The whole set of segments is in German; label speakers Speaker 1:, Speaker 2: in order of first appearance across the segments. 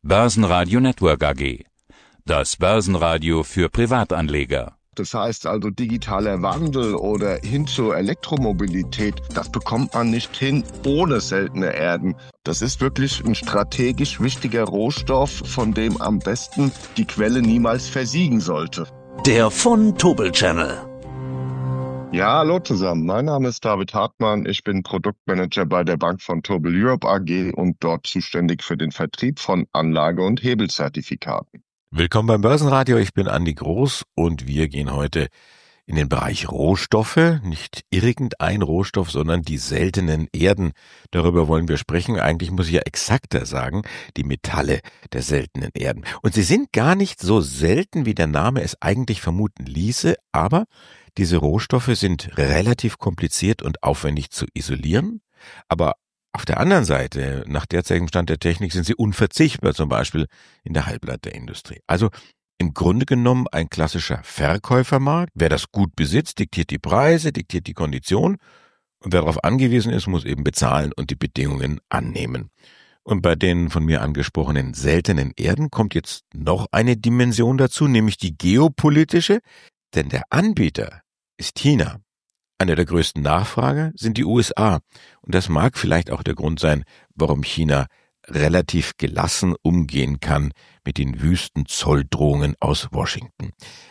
Speaker 1: Börsenradio Network AG. Das Börsenradio für Privatanleger.
Speaker 2: Das heißt also digitaler Wandel oder hin zur Elektromobilität, das bekommt man nicht hin ohne seltene Erden. Das ist wirklich ein strategisch wichtiger Rohstoff, von dem am besten die Quelle niemals versiegen sollte.
Speaker 3: Der von Tobel Channel.
Speaker 2: Ja, hallo zusammen. Mein Name ist David Hartmann. Ich bin Produktmanager bei der Bank von Tobel Europe AG und dort zuständig für den Vertrieb von Anlage- und Hebelzertifikaten.
Speaker 4: Willkommen beim Börsenradio. Ich bin Andi Groß und wir gehen heute in den Bereich Rohstoffe. Nicht irgendein Rohstoff, sondern die seltenen Erden. Darüber wollen wir sprechen. Eigentlich muss ich ja exakter sagen, die Metalle der seltenen Erden. Und sie sind gar nicht so selten, wie der Name es eigentlich vermuten ließe, aber diese Rohstoffe sind relativ kompliziert und aufwendig zu isolieren, aber auf der anderen Seite, nach derzeitigem Stand der Technik, sind sie unverzichtbar, zum Beispiel in der Halbleiterindustrie. Also im Grunde genommen ein klassischer Verkäufermarkt. Wer das gut besitzt, diktiert die Preise, diktiert die Kondition und wer darauf angewiesen ist, muss eben bezahlen und die Bedingungen annehmen. Und bei den von mir angesprochenen seltenen Erden kommt jetzt noch eine Dimension dazu, nämlich die geopolitische, denn der Anbieter ist China. Einer der größten Nachfrager sind die USA. Und das mag vielleicht auch der Grund sein, warum China relativ gelassen umgehen kann mit den wüsten Zolldrohungen aus Washington.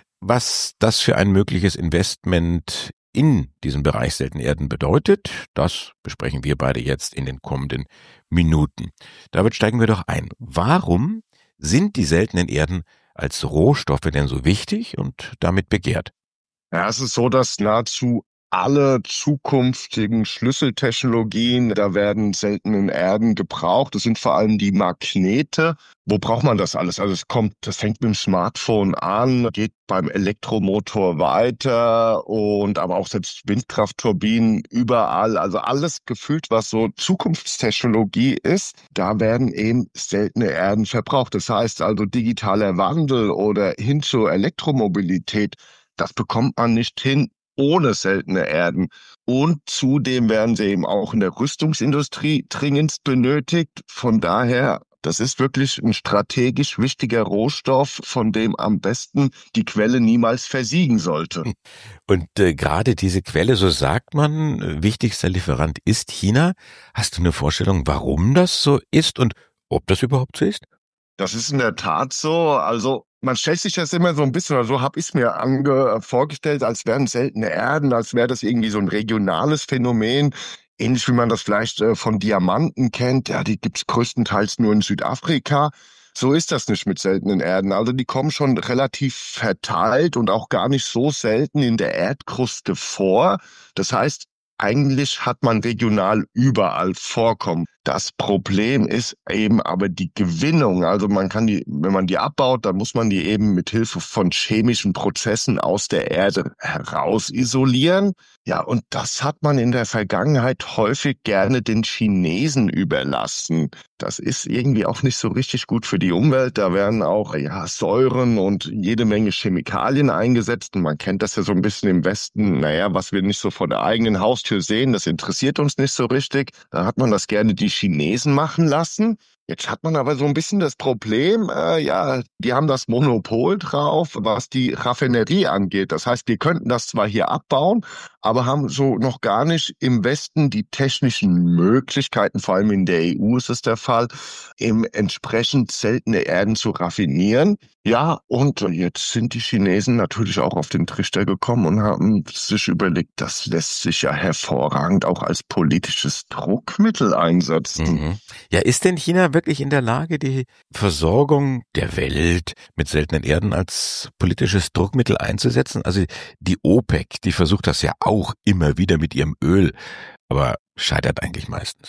Speaker 4: Was das für ein mögliches Investment in diesem Bereich seltene Erden bedeutet, das besprechen wir beide jetzt in den kommenden Minuten. Damit steigen wir doch ein. Warum sind die seltenen Erden als Rohstoffe denn so wichtig und damit begehrt?
Speaker 2: Ja, es ist so, dass nahezu alle zukünftigen Schlüsseltechnologien, da werden seltene Erden gebraucht. Das sind vor allem die Magnete. Wo braucht man das alles? Also das fängt mit dem Smartphone an, geht beim Elektromotor weiter und aber auch selbst Windkraftturbinen überall. Also alles gefühlt, was so Zukunftstechnologie ist, da werden eben seltene Erden verbraucht. Das heißt also digitaler Wandel oder hin zur Elektromobilität, das bekommt man nicht hin ohne seltene Erden. Und zudem werden sie eben auch in der Rüstungsindustrie dringend benötigt. Von daher, das ist wirklich ein strategisch wichtiger Rohstoff, von dem am besten die Quelle niemals versiegen sollte.
Speaker 4: Und gerade diese Quelle, so sagt man, wichtigster Lieferant ist China. Hast du eine Vorstellung, warum das so ist und ob das überhaupt so ist?
Speaker 2: Das ist in der Tat so. Also man stellt sich das immer so ein bisschen, oder so habe ich es mir vorgestellt, als wären seltene Erden, als wäre das irgendwie so ein regionales Phänomen, ähnlich wie man das vielleicht von Diamanten kennt. Ja, die gibt's größtenteils nur in Südafrika. So ist das nicht mit seltenen Erden. Also die kommen schon relativ verteilt und auch gar nicht so selten in der Erdkruste vor. Das heißt, eigentlich hat man regional überall Vorkommen. Das Problem ist eben aber die Gewinnung. Also man kann wenn man die abbaut, dann muss man die eben mit Hilfe von chemischen Prozessen aus der Erde heraus isolieren. Ja, und das hat man in der Vergangenheit häufig gerne den Chinesen überlassen. Das ist irgendwie auch nicht so richtig gut für die Umwelt. Da werden auch Säuren und jede Menge Chemikalien eingesetzt. Und man kennt das ja so ein bisschen im Westen. Was wir nicht so vor der eigenen Haustür sehen, das interessiert uns nicht so richtig. Da hat man das gerne die Chinesen machen lassen. Jetzt hat man aber so ein bisschen das Problem, die haben das Monopol drauf, was die Raffinerie angeht. Das heißt, wir könnten das zwar hier abbauen, aber haben so noch gar nicht im Westen die technischen Möglichkeiten, vor allem in der EU ist es der Fall, eben entsprechend seltene Erden zu raffinieren. Ja, und jetzt sind die Chinesen natürlich auch auf den Trichter gekommen und haben sich überlegt, das lässt sich ja hervorragend auch als politisches Druckmittel einsetzen.
Speaker 4: Mhm. Ja, ist denn China wirklich in der Lage, die Versorgung der Welt mit seltenen Erden als politisches Druckmittel einzusetzen? Also die OPEC, die versucht das ja auch immer wieder mit ihrem Öl, aber scheitert eigentlich meistens.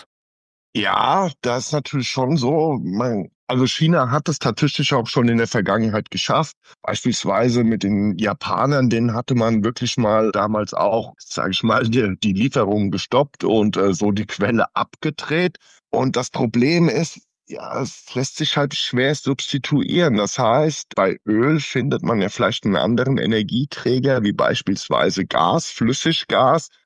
Speaker 2: Ja, das ist natürlich schon so. Also China hat es tatsächlich auch schon in der Vergangenheit geschafft. Beispielsweise mit den Japanern, denen hatte man wirklich mal damals auch, sage ich mal, die Lieferungen gestoppt und so die Quelle abgedreht. Und das Problem ist, ja, es lässt sich halt schwer substituieren. Das heißt, bei Öl findet man ja vielleicht einen anderen Energieträger, wie beispielsweise Gas, Flüssiggas.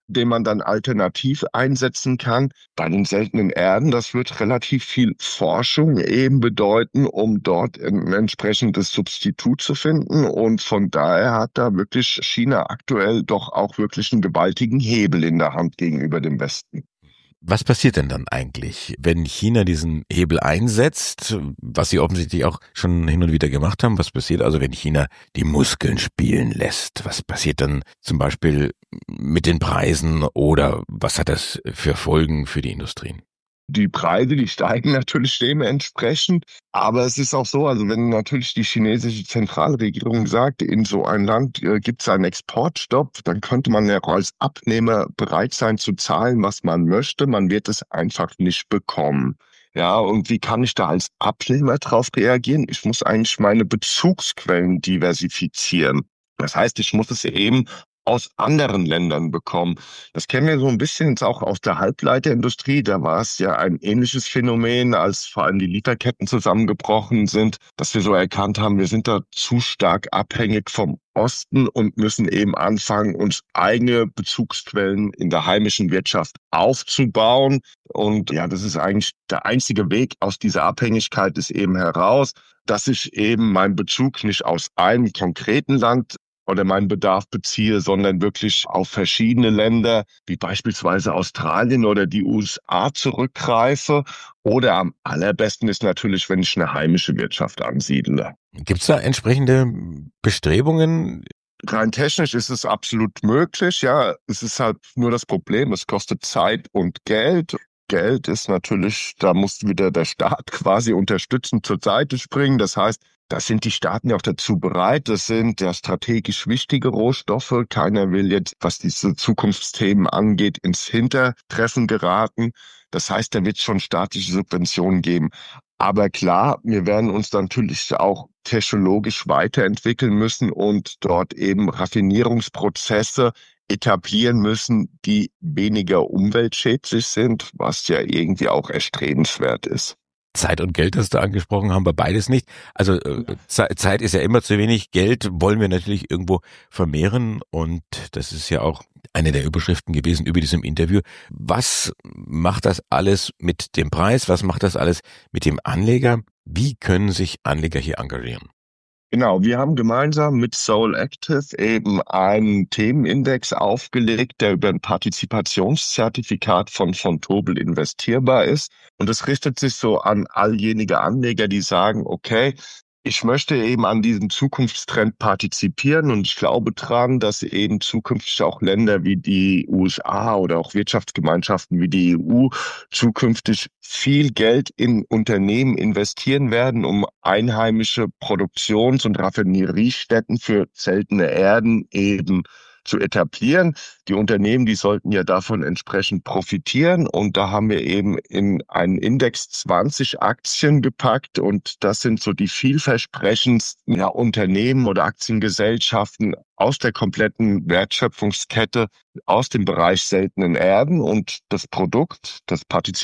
Speaker 2: den man dann alternativ einsetzen kann. Bei den seltenen Erden, das wird relativ viel Forschung eben bedeuten, um dort ein entsprechendes Substitut zu finden. Und von daher hat da wirklich China aktuell doch auch wirklich einen gewaltigen Hebel in der Hand gegenüber dem Westen.
Speaker 4: Was passiert denn dann eigentlich, wenn China diesen Hebel einsetzt, was sie offensichtlich auch schon hin und wieder gemacht haben? Was passiert also, wenn China die Muskeln spielen lässt? Was passiert dann zum Beispiel mit den Preisen oder was hat das für Folgen für die Industrien?
Speaker 2: Die Preise, die steigen natürlich dementsprechend. Aber es ist auch so, also wenn natürlich die chinesische Zentralregierung sagt, in so ein Land gibt es einen Exportstopp, dann könnte man ja auch als Abnehmer bereit sein zu zahlen, was man möchte. Man wird es einfach nicht bekommen. Ja, und wie kann ich da als Abnehmer drauf reagieren? Ich muss eigentlich meine Bezugsquellen diversifizieren. Das heißt, ich muss es eben aus anderen Ländern bekommen. Das kennen wir so ein bisschen jetzt auch aus der Halbleiterindustrie. Da war es ja ein ähnliches Phänomen, als vor allem die Lieferketten zusammengebrochen sind, dass wir so erkannt haben, wir sind da zu stark abhängig vom Osten und müssen eben anfangen, uns eigene Bezugsquellen in der heimischen Wirtschaft aufzubauen. Und ja, das ist eigentlich der einzige Weg aus dieser Abhängigkeit ist eben heraus, dass ich eben meinen Bezug nicht aus einem konkreten Land oder meinen Bedarf beziehe, sondern wirklich auf verschiedene Länder, wie beispielsweise Australien oder die USA zurückgreife. Oder am allerbesten ist natürlich, wenn ich eine heimische Wirtschaft ansiedle.
Speaker 4: Gibt es da entsprechende Bestrebungen?
Speaker 2: Rein technisch ist es absolut möglich, ja. Es ist halt nur das Problem, es kostet Zeit und Geld. Geld ist natürlich, da muss wieder der Staat quasi unterstützend zur Seite springen. Das heißt, da sind die Staaten ja auch dazu bereit. Das sind ja strategisch wichtige Rohstoffe. Keiner will jetzt, was diese Zukunftsthemen angeht, ins Hintertreffen geraten. Das heißt, da wird es schon staatliche Subventionen geben. Aber klar, wir werden uns natürlich auch technologisch weiterentwickeln müssen und dort eben Raffinierungsprozesse etablieren müssen, die weniger umweltschädlich sind, was ja irgendwie auch erstrebenswert ist.
Speaker 4: Zeit und Geld hast du angesprochen, haben wir beides nicht. Also Zeit ist ja immer zu wenig, Geld wollen wir natürlich irgendwo vermehren und das ist ja auch eine der Überschriften gewesen über diesem Interview. Was macht das alles mit dem Preis? Was macht das alles mit dem Anleger? Wie können sich Anleger hier engagieren?
Speaker 2: Genau, wir haben gemeinsam mit Soul Active eben einen Themenindex aufgelegt, der über ein Partizipationszertifikat von Vontobel investierbar ist. Und es richtet sich so an alljenige Anleger, die sagen, okay, ich möchte eben an diesem Zukunftstrend partizipieren und ich glaube dran, dass eben zukünftig auch Länder wie die USA oder auch Wirtschaftsgemeinschaften wie die EU zukünftig viel Geld in Unternehmen investieren werden, um einheimische Produktions- und Raffineriestätten für seltene Erden eben zu etablieren. Die Unternehmen, die sollten ja davon entsprechend profitieren und da haben wir eben in einen Index 20 Aktien gepackt und das sind so die vielversprechendsten Unternehmen oder Aktiengesellschaften aus der kompletten Wertschöpfungskette, aus dem Bereich seltenen Erden und das Produkt, das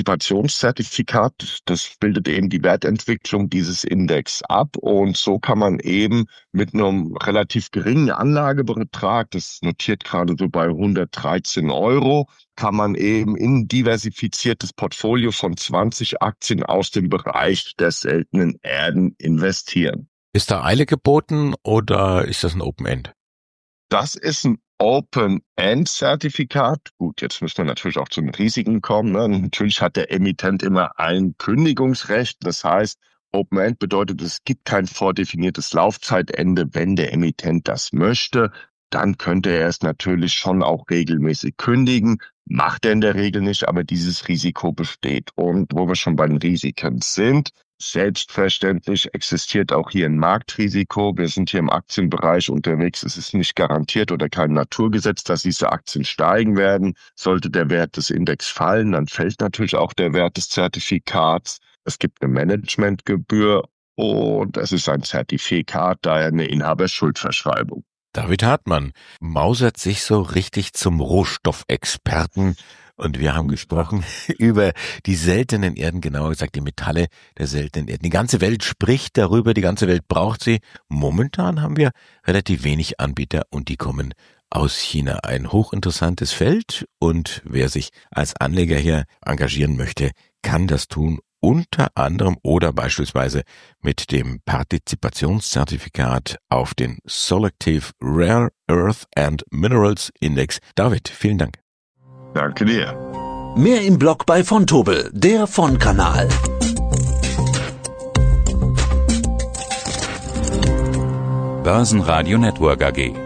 Speaker 2: Partizipationszertifikat, das bildet eben die Wertentwicklung dieses Index ab und so kann man eben mit einem relativ geringen Anlagebetrag, das notiert gerade so bei 113 €, kann man eben in ein diversifiziertes Portfolio von 20 Aktien aus dem Bereich der seltenen Erden investieren.
Speaker 4: Ist da Eile geboten oder ist das ein Open-End?
Speaker 2: Das ist ein Open-End-Zertifikat. Gut, jetzt müssen wir natürlich auch zu den Risiken kommen. Ne? Natürlich hat der Emittent immer ein Kündigungsrecht. Das heißt, Open-End bedeutet, es gibt kein vordefiniertes Laufzeitende. Wenn der Emittent das möchte, dann könnte er es natürlich schon auch regelmäßig kündigen. Macht er in der Regel nicht, aber dieses Risiko besteht. Und wo wir schon bei den Risiken sind, selbstverständlich existiert auch hier ein Marktrisiko. Wir sind hier im Aktienbereich unterwegs. Es ist nicht garantiert oder kein Naturgesetz, dass diese Aktien steigen werden. Sollte der Wert des Index fallen, dann fällt natürlich auch der Wert des Zertifikats. Es gibt eine Managementgebühr und es ist ein Zertifikat, daher eine Inhaberschuldverschreibung.
Speaker 4: David Hartmann mausert sich so richtig zum Rohstoffexperten und wir haben gesprochen über die seltenen Erden, genauer gesagt die Metalle der seltenen Erden. Die ganze Welt spricht darüber, die ganze Welt braucht sie. Momentan haben wir relativ wenig Anbieter und die kommen aus China. Ein hochinteressantes Feld und wer sich als Anleger hier engagieren möchte, kann das tun, unter anderem oder beispielsweise mit dem Partizipationszertifikat auf den Selective Rare Earth and Minerals Index. David, vielen Dank.
Speaker 2: Danke dir.
Speaker 3: Mehr im Blog bei Vontobel, der Von-Kanal.
Speaker 1: Börsenradio Network AG.